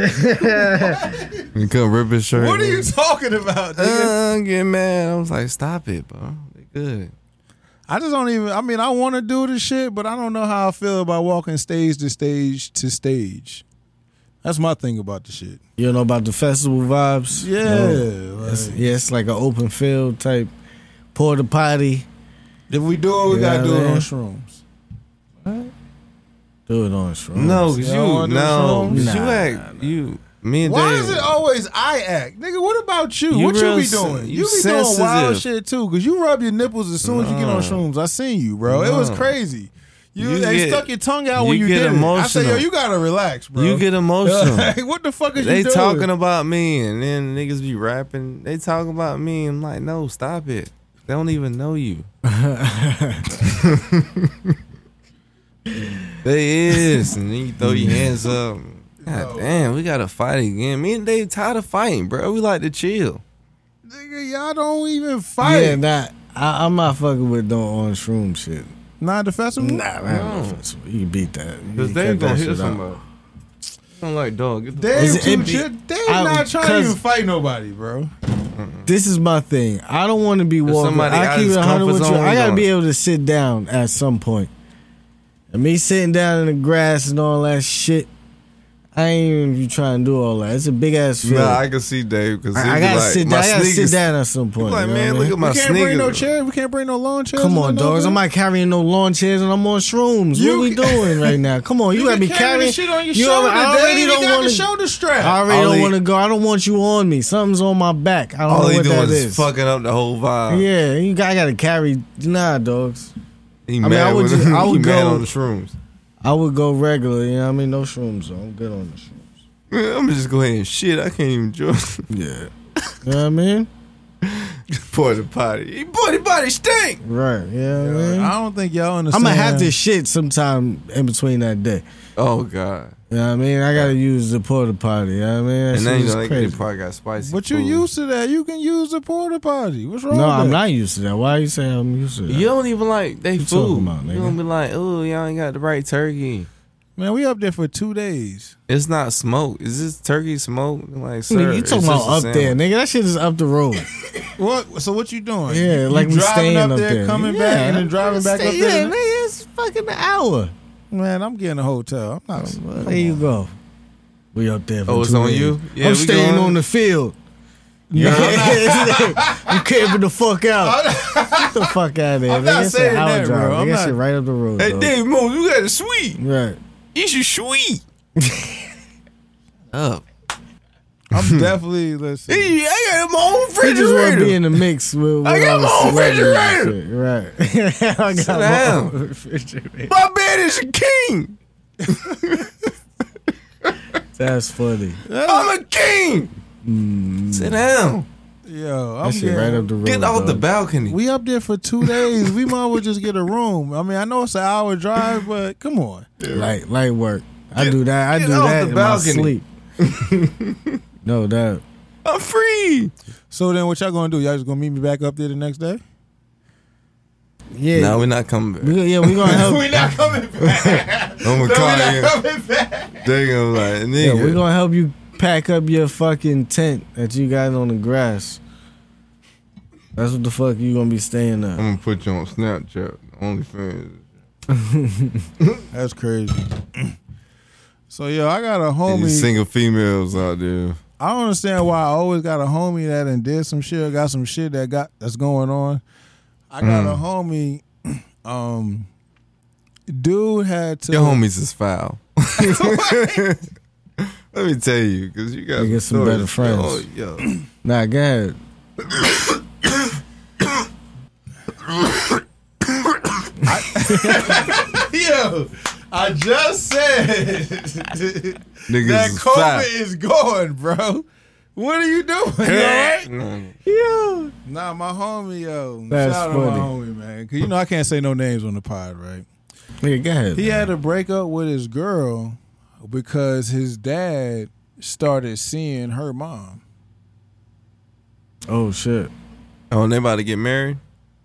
He couldn't rip his shirt. What are you talking about, nigga? I'm getting mad. I was like, stop it, bro. They good. I just don't even. I mean, I want to do this shit, but I don't know how I feel about walking stage to stage to stage. That's my thing about the shit. You don't know about the festival vibes? Yeah, No. like- It's like an open field type porta potty. If we do it, we Yeah, gotta do it on man. shrooms. Do it on shrooms. No, because You don't wanna do shrooms? you Nah, act, you, me and Why Dave. is it always I act, nigga? What about you? You What you real be sen- doing? you You be doing wild sensitive. shit too, cause you rub your nipples as soon as you get on No. shrooms. I seen you, bro. It was No. crazy. You They get- stuck your tongue out when you you get did it. I said, yo, emotional. you gotta relax, bro. You get emotional. Like, what the fuck is They you doing? talking about me, and then niggas be rapping. They talking about me. I'm like, no, stop it. They don't even know you. They is, and then you throw your hands up. God damn, we gotta fight again. Me and Dave tired of fighting, bro. We like to chill. Nigga, y'all don't even fight. Yeah, nah, I'm not fucking with no on shroom shit. Not at the festival. Nah, man, you can beat that. You Cause can Dave cut gonna that hit shit out. somebody. I'm like, dog, get the Dave Is it- too it be- chill. Dave I- not trying to 'cause- even fight nobody, bro. This is my thing. I don't want to be walking. somebody I out keep his it 100 comfort with you. zone, I gotta going. be able to sit down at some point. And me sitting down in the grass and all that shit, I ain't even trying to do all that. It's a big ass field. Nah, I can see Dave because I gotta sit down. I gotta sit down at some point. Like, you know man, what I look mean? at my We can't sneakers. bring no chairs. We can't bring no lawn chairs. Come on, dogs. I'm not carrying no lawn chairs and I'm on shrooms. What we doing right now? Come on, you gotta be carrying shit on your you shoulder. I already You don't got want the to. shoulder strap. I already All don't he- want to go. I don't want you on me. Something's on my back. I don't All know he what doing that is is. fucking up the whole vibe. Yeah, I gotta carry. Nah, dogs. He mean, mad I would when- just- I would he mad go- on the shrooms. I would go regular. You know what I mean? No shrooms. Though. I'm good on the shrooms. Man, I'm just go ahead and shit. I can't even join. Yeah. You know what I mean? Porta potty. Porta potty stink. Right. Yeah. You know what I mean? I don't think y'all I'm understand. gonna have to shit sometime in between that day. Oh God. You know what I mean? I gotta use the porta potty. You know what I mean? That And then shit you is know they crazy. probably got spicy. But you food. used to that. You can use the porta potty. What's wrong No, with I'm that? not used to that. Why are you saying I'm used to that? You don't even like they You talking food. about, You nigga? don't be like, oh, y'all ain't got the right turkey. Man, we up there for 2 days. It's not smoke. Is this turkey smoke? Like, sir, Nigga, you talking it's about just a up there, sandwich. nigga? That shit is up the road. What? So what you doing? Yeah, you, like you we driving staying up up there, there, coming Yeah, back, and then driving back up Yeah, there. nigga, it's fucking an hour. Man, I'm getting a hotel. I'm not. Well, there you go. We up there. For Oh, it's 2 on days. you? Yeah, I'm we staying going. on the field. Yeah. You camping the fuck out. Get the fuck out of there. I'm not nigga. It's an saying hour that, drive. bro. Nigga, I'm that not- shit right up the road. Hey, dog. Dave Moon, you got a sweet. Right. You should sweet. Up. I'm definitely listen. Hey, I got my own He just want to be refrigerator. in the mix with I got all the my own celebrities and shit. Right. I got my down. own refrigerator. My bed is a king. That's funny. I'm a king. Sit down. Yo, I'm That shit getting, right up the road. Get off the dog. balcony. We up there for 2 days. We might as well just get a room. I mean, I know it's an hour drive, but come on. Light work. I do that. I get do off that the in balcony. my sleep. No doubt. I'm free. So then, what y'all gonna do? Y'all just gonna meet me back up there the next day? Yeah. No, we're not coming back. we gonna help. we not coming back. I'm gonna No, call we not you. coming back. They gonna be like, Yeah, nigga. we're gonna help you pack up your fucking tent that you got on the grass. That's what the fuck you gonna be staying I'm at. gonna put you on Snapchat, OnlyFans. That's crazy. So yo, I got a And homie. these single females out there. I don't understand why I always got a homie that done did some shit, or got some shit that's going on. I got a homie. Dude had to. Your homies is foul. Let me tell you, because you got You get some stories. better friends. Oh, yo. Nah, go ahead. Yo, I just said Niggas that is foul. COVID is going, bro. What are you doing? You alright? No. Yeah. Nah, my homie, yo. That's shout out funny. my homie, man. Cause you know I can't say no names on the pod, right? Yeah, go ahead. He had to break up with his girl because his dad started seeing her mom. Oh shit. Oh, they about to get married?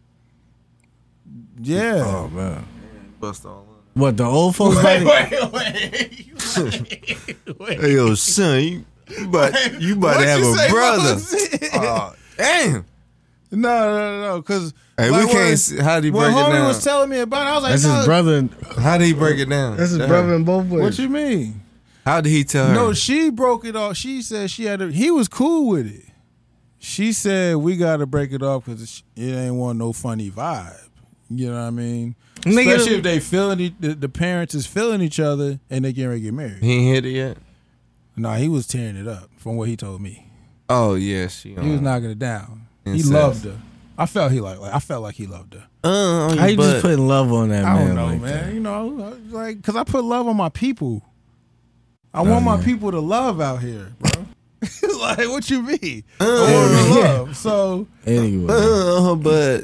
Yeah. Oh man. Bust all What, the old folks? Wait. Hey, yo, son, you about to have a brother. Oh, damn. No. Because Hey, we can't see. How did he when break it homie down? was telling me about it, I was like, That's no, his brother. How did he break it down? That's his Damn. brother in both ways. What you mean? How did he tell her? No, she broke it off. She said she had to, he was cool with it. She said we got to break it off because it ain't want no funny vibe. You know what I mean? Nigga, Especially if they feeling the parents is feeling each other and they getting ready to get married. He ain't hit it yet? Nah, he was tearing it up from what he told me. Oh, yeah, she He was knocking it down. He Incest. loved her. I felt like he loved her. on how your you butt. just putting love on that I man? don't know, like man. that? You know, like because I put love on my people. I want my people to love out here, bro. Like, what you mean? I want them to love. So Anyway, But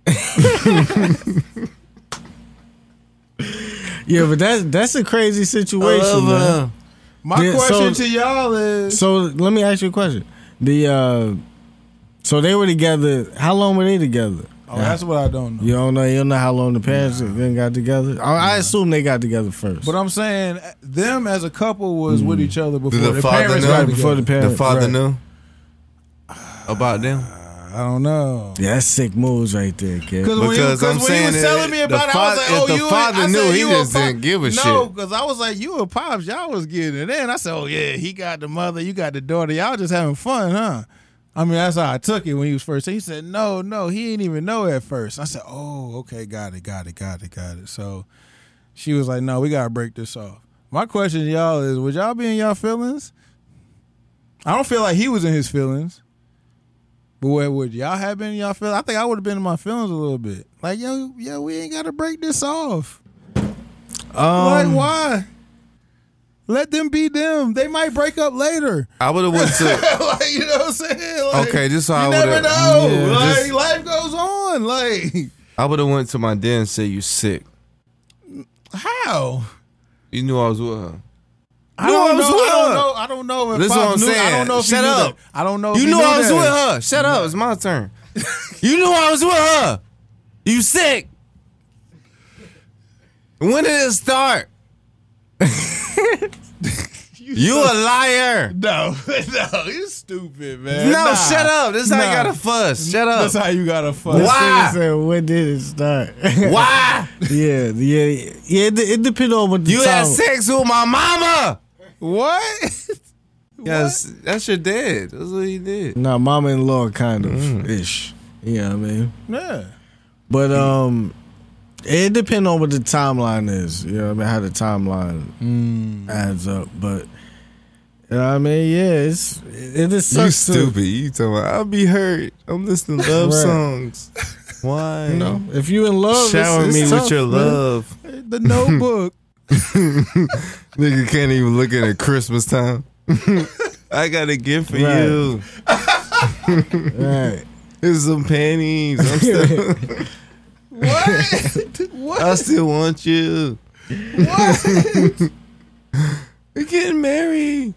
yeah, but that's a crazy situation, man. my Yeah, question so- to y'all is: So let me ask you a question. So they were together. How long were they together? oh, that's what I don't know. You don't know. You don't know how long the parents then got together. I assume they got together first. But I'm saying them as a couple was with each other before the the father parents know? got Right before the together. parents. the father right. knew about them? I don't know. Yeah, that's sick moves right there, kid. Because I'm when saying he was telling me about it, I was like, if the father knew, he just didn't give a shit. No, because I was like, you and Pops, y'all was getting it in. I said, oh, yeah, he got the mother, you got the daughter. Y'all just having fun, huh? I mean, that's how I took it when he was first. He said, no, he didn't even know at first. I said, oh, okay, got it. So she was like, no, we got to break this off. My question to y'all is, would y'all be in y'all feelings? I don't feel like he was in his feelings. But would y'all have been in y'all feelings? I think I would have been in my feelings a little bit. Like, yo, we ain't got to break this off. Like, why? Let them be them. They might break up later. I would have went to. Like, you know what I'm saying? Like, okay, just so I would have. You never know. Yeah, like, life goes on. Like, I would have went to my dad and said, "You sick." How? You knew I was with her. I don't know. I don't know if This is what I'm knew, saying. I don't know if Shut he knew up. that. I don't know if You he knew I was that. with her. Shut up. It's my turn. You knew I was with her. You sick. When did it start? You a liar. No, you stupid, man. No, shut up. This is how you gotta fuss. Shut up. That's how you gotta fuss. Why? Said, when did it start? Why? Yeah. It depends on what the You time. had sex with my mama. What? Yes, that's your dad. That's what he did. Nah, mama-in-law kind of ish. You know what I mean? Yeah. But it depends on what the timeline is. You know what I mean? How the timeline adds up. But you know what I mean? Yeah, it is You sucks. stupid. You talking about, I'll be hurt. I'm listening to love Right. songs. Why? You know, if you in love, Shower it's me tough, with your man. love. The Notebook. Nigga can't even look at it Christmas time. I got a gift for Right. you. Right. Here's some panties. I'm still, What? I still want you. What? We're getting married.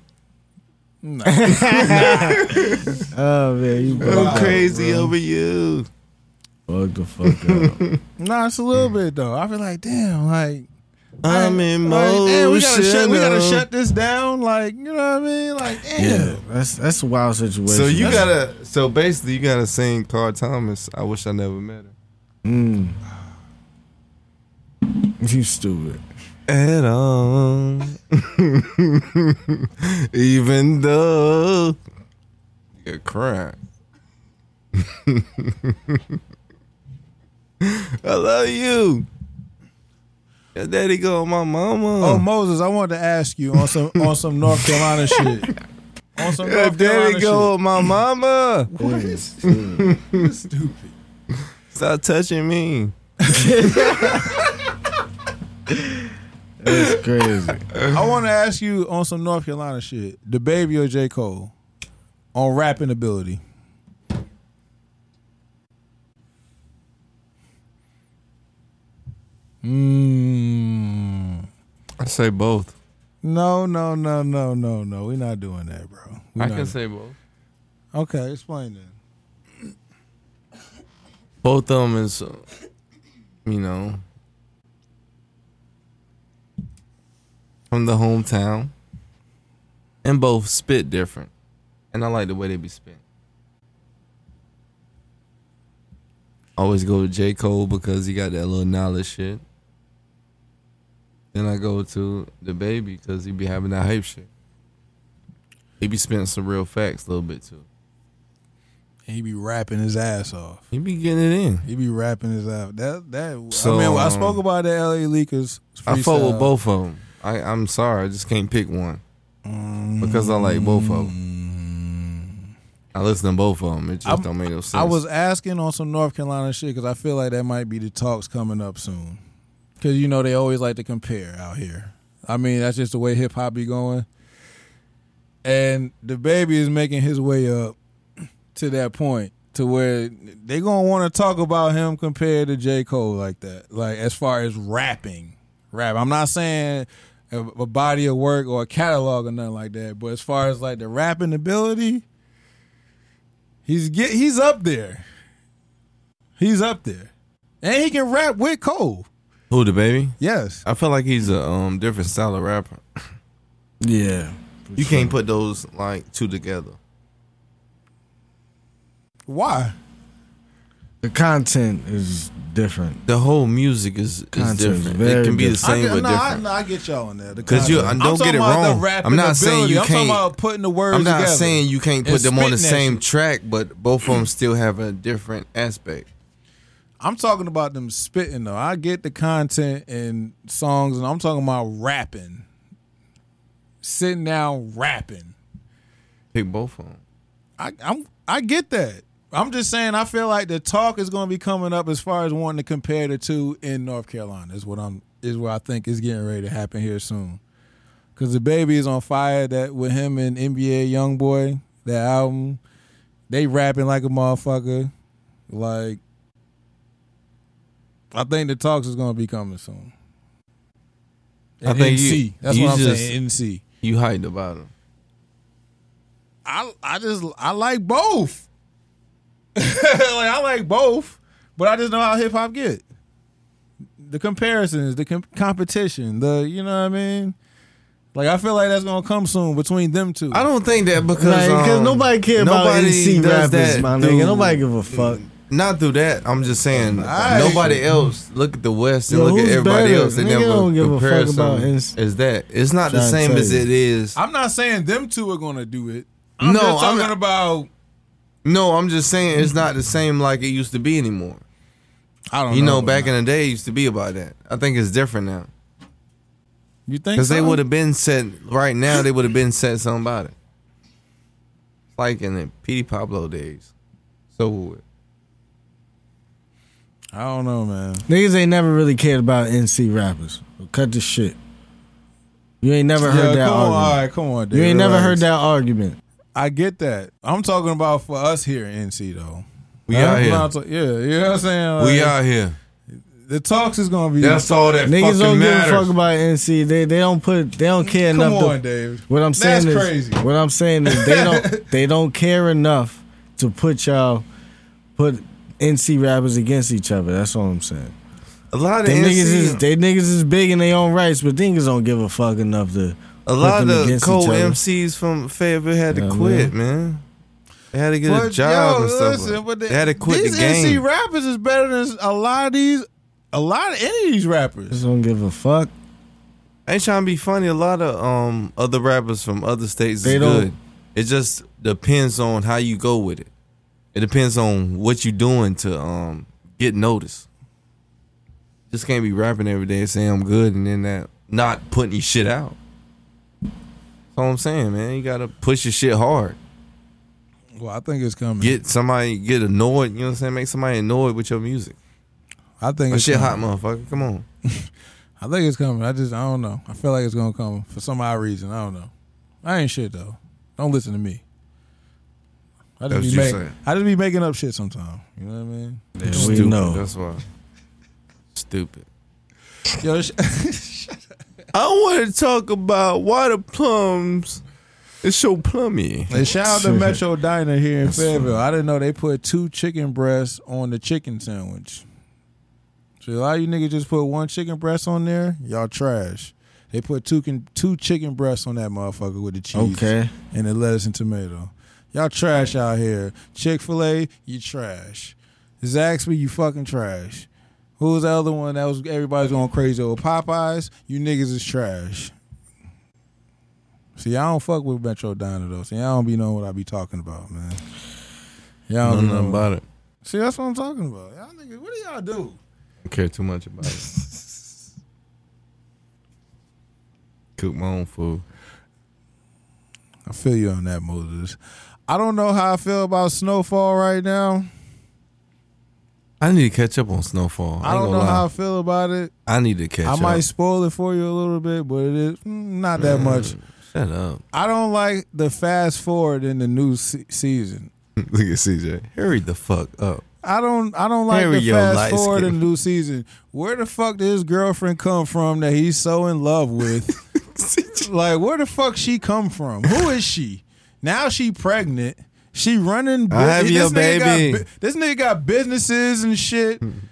Oh man, you I'm bugged out, crazy bro. over you. Fuck the fuck up. Nah, it's a little bit though. I feel like, damn, like I'm emotional. damn, we gotta shut this down. Like, you know what I mean? Like, damn. Yeah, that's a wild situation. So you gotta. So basically, you gotta sing Carl Thomas. I wish I never met her. You stupid. At all. Even though you're crying. I love you. Your daddy go on my mama. Oh, Moses, I wanted to ask you on some North Carolina shit. On some Your North daddy Carolina go on my mama. shit. What? Stupid. Stop touching me. That's crazy. I want to ask you on some North Carolina shit. The Baby or J. Cole on rapping ability. I say both. No. We're not doing that, bro. I can say both. Okay, explain that. Both of them is, you know, from the hometown, and both spit different, and I like the way they be spitting. Always go to J. Cole because he got that little knowledge shit. Then I go to the Baby because he be having that hype shit. He be spitting some real facts a little bit too. He be rapping his ass off. He be getting it in. He be rapping his ass. That. So, I mean, I spoke about that LA Lakers. I fuck with freestyle. both of them. I'm sorry, I just can't pick one because I like both of them. I listen to both of them. It just don't make no sense. I was asking on some North Carolina shit because I feel like that might be the talks coming up soon. Because, you know, they always like to compare out here. I mean, that's just the way hip hop be going. And the Baby is making his way up to that point to where they going to want to talk about him compared to J. Cole like that. Like, as far as rapping. I'm not saying a body of work or a catalog or nothing like that. But as far as, like, the rapping ability, he's up there. He's up there. And he can rap with Cole. Who, the Baby? Yes. I feel like he's a different style of rapper. Yeah. You can't put those like two together. Why? The content is different. The whole music is Content is different. very It can be the different. same but different. I get y'all on there. Because you don't get it wrong. I'm not saying you I'm talking can't. about putting the words I'm not together. saying you can't put and them on the spitting that same shit. track, but both of them still have a different aspect. I'm talking about them spitting though. I get the content and songs, and I'm talking about rapping. Sitting down rapping. Pick both of them. I get that. I'm just saying I feel like the talk is going to be coming up as far as wanting to compare the two in North Carolina. Is what I think is getting ready to happen here soon. Cause the baby is on fire. That with him and NBA YoungBoy, that album, they rapping like a motherfucker. Like, I think the talks is going to be coming soon. I think NC. That's what I'm saying. NC. You hyped about them. I like both. I like both, but I just know how hip hop get. The comparisons, the competition, you know what I mean? Like, I feel like that's gonna come soon between them two. I don't think that because nobody care about NC does rappers, that my through- nigga. Nobody give a fuck. Not through that. I'm just saying Alright. nobody else look at the West and Yo, look at who's everybody better? else. They Nigga never don't give a compare fuck about something NC. as that. It's not the Trying to same tell as you. it is. I'm not saying them two are gonna do it. I'm No, just I'm talking not- about. No, I'm just saying it's not the same like it used to be anymore. I don't know. You know, back in the day, it used to be about that. I think it's different now. You think Because so? they would have been set, right now, they would have been set something about it. Like in the P.D. Pablo days. So, I don't know, man. Niggas ain't never really cared about NC rappers. Cut the shit. You ain't never heard that come on, argument. all right, come on, You ain't never relax. heard that argument. I get that. I'm talking about for us here in NC though. we out I'm here. not yeah, you know what I'm saying? We Like, out here. The talks is gonna be. That's all that Niggas fucking don't matters. give a fuck about NC. They don't care Come enough. on, Dave. What I'm saying That's is, crazy. What I'm saying is, they don't care enough to put NC rappers against each other. That's all I'm saying. A lot of They NC, niggas is big in their own rights, but niggas don't give a fuck enough to. a lot them of against cold each other. MCs from Fayetteville had to Yeah, quit, man. They had to get a job and stuff. They had to quit these the game. NC rappers is better than a lot of any of these rappers. Just don't give a fuck. I ain't trying to be funny. A lot of other rappers from other states They is don't- good. It just depends on how you go with it. It depends on what you doing to get noticed. Just can't be rapping every day saying I'm good and then that not putting your shit out. That's all I'm saying, man. You gotta push your shit hard. Well, I think it's coming. Get annoyed. You know what I'm saying? Make somebody annoyed with your music. I think That it's shit hot, coming. motherfucker. Come on. I think it's coming. I don't know. I feel like it's gonna come for some odd reason. I don't know. I ain't shit though. Don't listen to me. I That's just what you saying. be making up shit sometimes. You know what I mean? Yeah, You're we stupid. know. That's why. Stupid. Yo, I want to talk about why the plums is so plummy. hey, shout out to Metro Diner here in Fayetteville. I didn't know they put 2 chicken breasts on the chicken sandwich. So a lot of you niggas just put 1 chicken breast on there. Y'all trash. They put two chicken breasts on that motherfucker with the cheese Okay. and the lettuce and tomato. Y'all trash out here. Chick-fil-A, you trash. Zaxby, you fucking trash. Who was the other one that was everybody's going crazy over? Popeyes, you niggas is trash. See, I don't fuck with Metro Diner though. See, I don't be knowing what I be talking about, man. Y'all don't be Nothing knowing about it. See, that's what I'm talking about. Y'all niggas, what do y'all do? I care too much about it. Cook my own food. I feel you on that, Moses. I don't know how I feel about Snowfall right now. I need to catch up on Snowfall. I don't know how I feel about it. I need to catch I up. might spoil it for you a little bit, but it is not that much. Shut up. I don't like the fast forward in the new season. Look at CJ. Hurry the fuck up. I don't like Harry, the your fast light forward skin. in the new season. Where the fuck did his girlfriend come from that he's so in love with? Like, where the fuck she come from? Who is she? Now she pregnant. She running. I have your baby. This nigga got businesses and shit.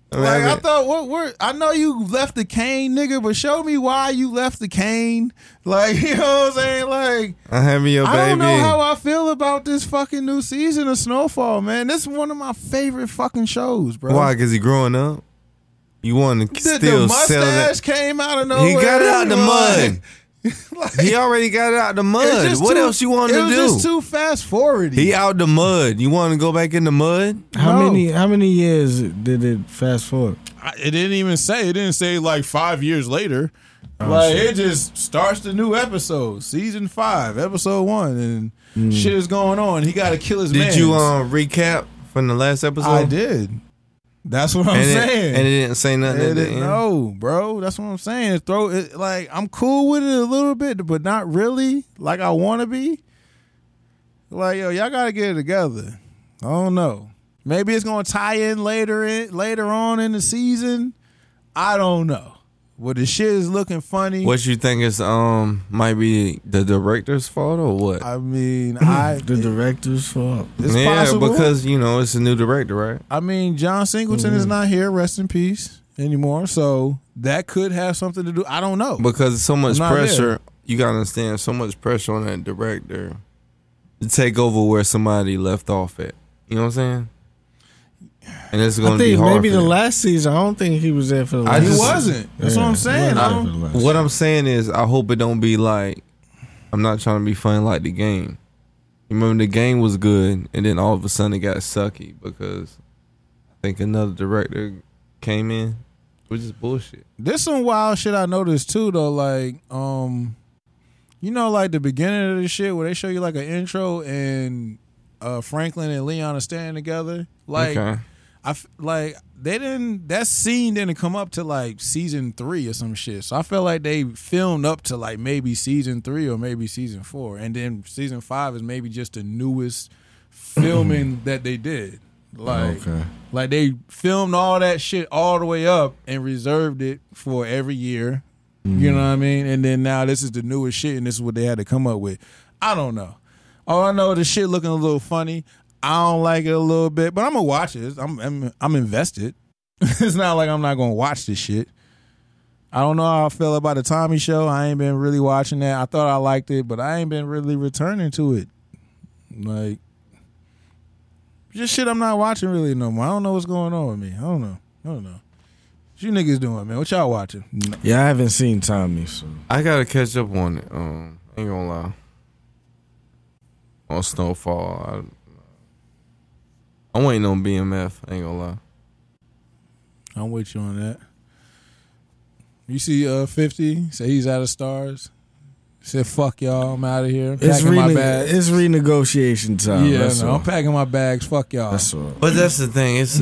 Like I thought, I know you left the cane, nigga, but show me why you left the cane. Like, you know what I'm saying? Like, I have me your baby. I don't know how I feel about this fucking new season of Snowfall, man. This is one of my favorite fucking shows, bro. Why? Because he growing up. You want to still the sell that? mustache came out of nowhere. He got it out the mud. Like, He already got it out the mud. What else you want to do? It was just too fast forward. He out the mud. You want to go back in the mud? How many years did it fast forward? It didn't even say. It didn't say like 5 years later. It just starts the new episode, season 5, episode 1, and shit is going on. He got to kill his man. Did you recap from the last episode? I did. That's what I'm saying. And it didn't say nothing. No, bro. That's what I'm saying. Like, I'm cool with it a little bit, but not really like I want to be. Like, yo, y'all got to get it together. I don't know. Maybe it's going to tie in later on in the season. I don't know. But the shit is looking funny. What you think is might be the director's fault or what? I mean, the director's fault. It's possible because it's a new director, right? I mean, John Singleton is not here, rest in peace, anymore. So that could have something to do. I don't know. Because so much pressure, you gotta understand, so much pressure on that director to take over where somebody left off at. You know what I'm saying? And it's going to be hard. Maybe the last season. I don't think he was there for the last season. He wasn't. That's what I'm saying. What I'm saying is, I hope it don't be like, I'm not trying to be funny like the game. You remember the game was good, and then all of a sudden it got sucky because I think another director came in, which is bullshit. There's some wild shit I noticed too, though. Like, like the beginning of the shit where they show you like an intro and Franklin and Leon are standing together. Like, okay. That scene didn't come up to like season 3 or some shit. So I felt like they filmed up to like maybe season 3 or maybe season 4, and then season 5 is maybe just the newest filming that they did. Like they filmed all that shit all the way up and reserved it for every year. You know what I mean? And then now this is the newest shit, and this is what they had to come up with. I don't know. All I know is the shit looking a little funny. I don't like it a little bit, but I'm gonna watch it. I'm invested. It's not like I'm not gonna watch this shit. I don't know how I feel about the Tommy Show. I ain't been really watching that. I thought I liked it, but I ain't been really returning to it. Like, just shit I'm not watching really no more. I don't know what's going on with me. I don't know. What you niggas doing, man? What y'all watching? Yeah, I haven't seen Tommy, so I gotta catch up on it. Ain't gonna lie. On Snowfall, I'm waiting on BMF. Ain't gonna lie. I'm with you on that. You see 50 say he's out of stars. Said fuck y'all, I'm out of here. I'm packing my bags. It's renegotiation time. Yeah, I'm packing my bags. Fuck y'all. That's all. But that's the thing. It's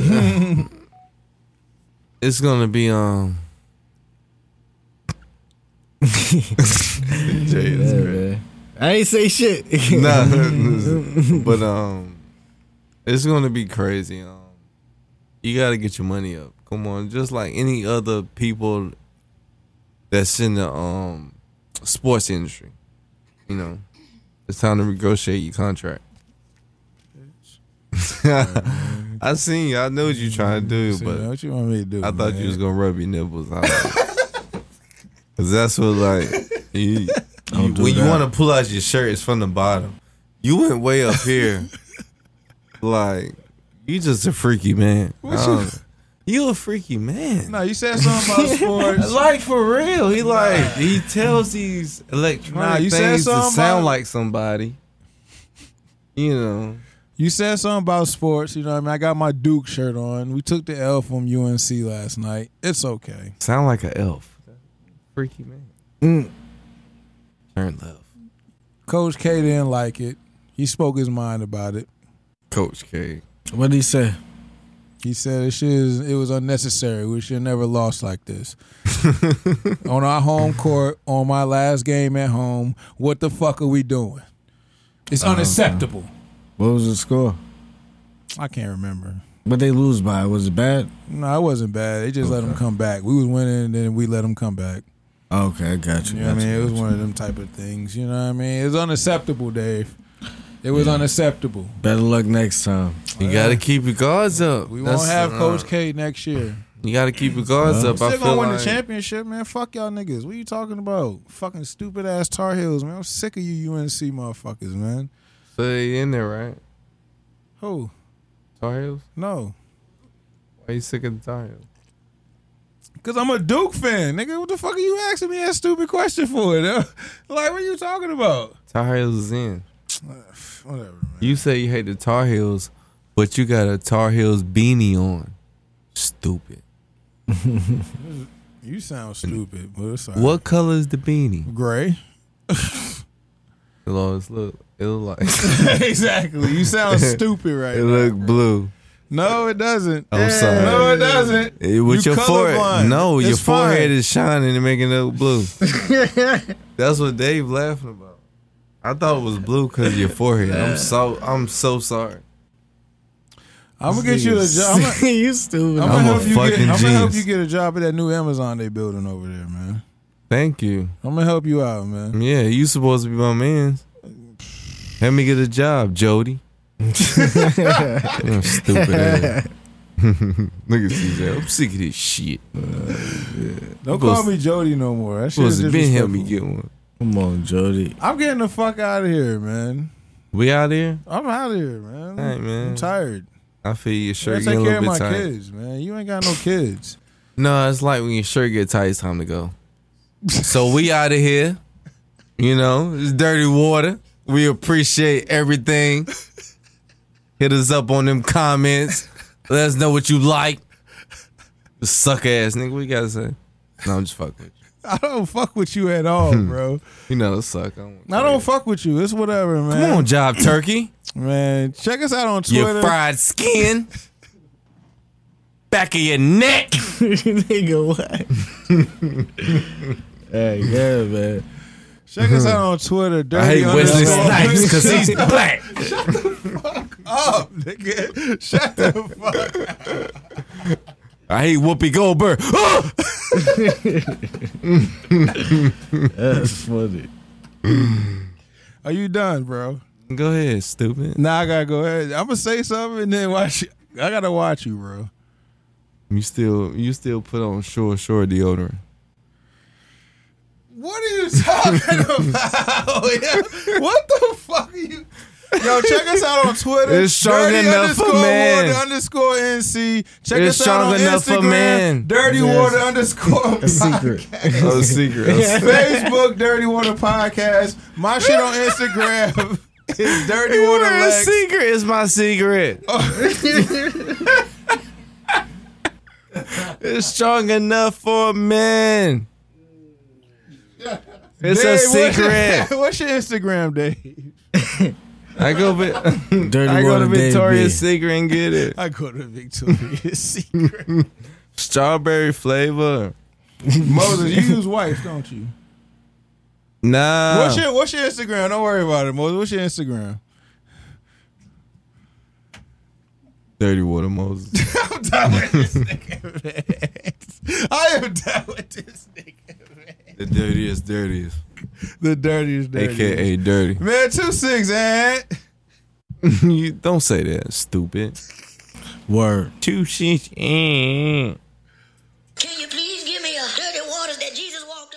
it's gonna be Man. I ain't say shit. Nah, but it's gonna be crazy. You gotta get your money up. Come on, just like any other people that's in the sports industry. You know, it's time to negotiate your contract. I seen you. I know what you trying to do, but what you want me to do? I thought you was gonna rub your nipples out. Cause that's what like when you want to pull out your shirt, it's from the bottom. You went way up here. Like, you just a freaky man. You a freaky man. No, you said something about sports. Like, for real. He tells these electronic things to sound like somebody. You know. You said something about sports. You know what I mean? I got my Duke shirt on. We took the L from UNC last night. It's okay. Sound like an elf. Freaky man. Turn left. Coach K didn't like it. He spoke his mind about it. Coach K. What did he say? He said it was unnecessary. We should have never lost like this. On our home court, on my last game at home, what the fuck are we doing? It's unacceptable. What was the score? I can't remember. But they lose by. Was it bad? No, it wasn't bad. They just let them come back. We was winning, and then we let them come back. Okay, I got you. You know what I mean? It was one of them type of things. You know what I mean? It's unacceptable, Dave. It was unacceptable. Better luck next time. You got to keep your guards up. We won't have Coach K next year. You got to keep your guards up. I Still feel gonna win like the championship, man. Fuck y'all niggas. What you talking about? Fucking stupid ass Tar Heels, man. I'm sick of you UNC motherfuckers, man. so they in there, right? Who? Tar Heels? No. Why you sick of the Tar Heels? Cause I'm a Duke fan, nigga. What the fuck are you asking me that stupid question for? Like, what are you talking about? Tar Heels is in. Whatever, man. You say you hate the Tar Heels, but you got a Tar Heels beanie on. Stupid. You sound stupid, but it's all right. What color is the beanie? Gray. It look like Exactly. You sound stupid right it now. look blue. No, it doesn't. I'm sorry. No, it doesn't. With You your forehead, colorblind. no, your It's forehead fine. is shining and making it look blue. That's what Dave laughing about. I thought it was blue because of your forehead. I'm so sorry. I'm gonna get you a job. You stupid. I'm I'm gonna a fucking help genius. you get a job at that new Amazon they building over there, man. Thank you. I'm gonna help you out, man. Yeah, you supposed to be my man. Help me get a job, Jody. You're stupid ass. Look at CJ. I'm sick of this shit. Don't call me Jody no more. That shit is Supposed to been help me disrespectful. get one. Come on, Jody. I'm getting the fuck out of here, man. We out here? I'm out of here, man. All right, man. I'm tired. I feel your I shirt gotta getting take a care of little my bit tight. kids, man. You ain't got no kids. No, it's like when your shirt get tight, it's time to go. So we out of here. You know, it's dirty water. We appreciate everything. Hit us up on them comments. Let us know what you like. The suck ass nigga. What you gotta say? No, I'm just fucking with you. I don't fuck with you at all, bro. You know, it suck. I don't fuck with you. It's whatever, man. Come on, Job Turkey. Man. Check us out on Twitter. Your fried skin. Back of your neck. Nigga, what? Hey, yeah, man. Check us out on Twitter. I Dirty hate Wesley _ Snipes because he's black. up, nigga. Shut the fuck up. I hate Whoopi Goldberg. Oh! That's funny. Are you done, bro? Go ahead, stupid. Nah, I gotta go ahead. I'm gonna say something and then watch. I gotta watch you, bro. You still put on shore deodorant. What are you talking about? What the fuck are you? Yo, check us out on Twitter. It's strong Dirty enough for _water man. _NC. Check It's us out strong on enough for Instagram. man. Dirty Water _ A secret. Oh, secret. Facebook Dirty Water Podcast. My shit on Instagram is Dirty Water Lex. secret is my secret. It's strong enough for men. It's Dave, a secret. What's your Instagram, Dave? I go Dirty to Water Dave Victoria's B. Secret and get it. I go to Victoria's Secret. Strawberry flavor. Moses, you use wipes, don't you? Nah. What's your Instagram? Don't worry about it, Moses. What's your Instagram? Dirty Water Moses. I'm done with this nigga, man. I am done with this nigga, man. The dirtiest. The dirtiest. AKA dirty. Man, 2-6, and You don't say that, stupid. Word. 2 6. Can you please give me a dirty waters that Jesus walked